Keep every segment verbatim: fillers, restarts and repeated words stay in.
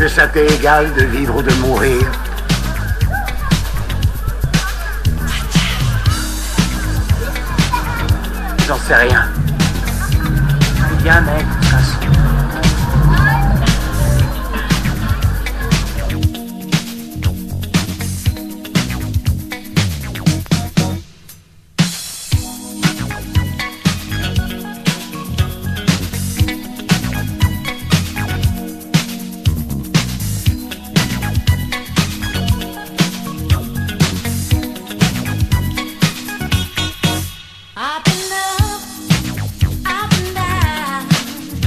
que ça t'est égal de vivre ou de mourir. J'en sais rien. C'est bien, mec, de toute façon. Up and up, up and down.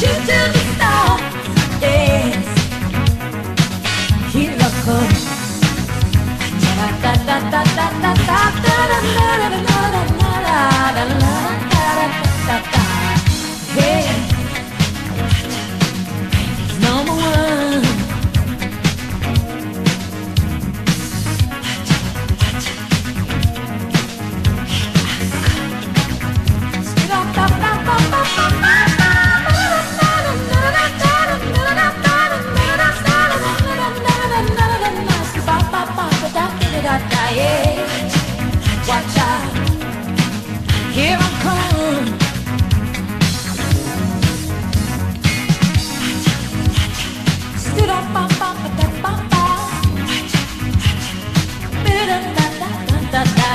shoot to the stars. Yes, here I come. Da da da da da da da da da da da da da da da. Hey, number one. Watch out, here I come. Stood up, ba ba ba da ba ba. Da da da da da da.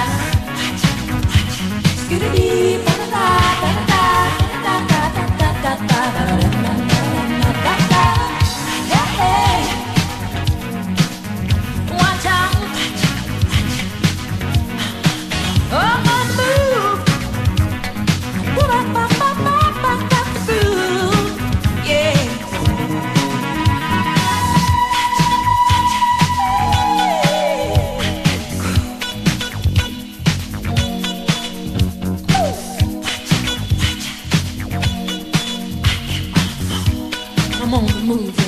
Skiddy ba da da da da da da da da da da da. Hey, watch out. Oh, my move. Yeah. I'm on the move.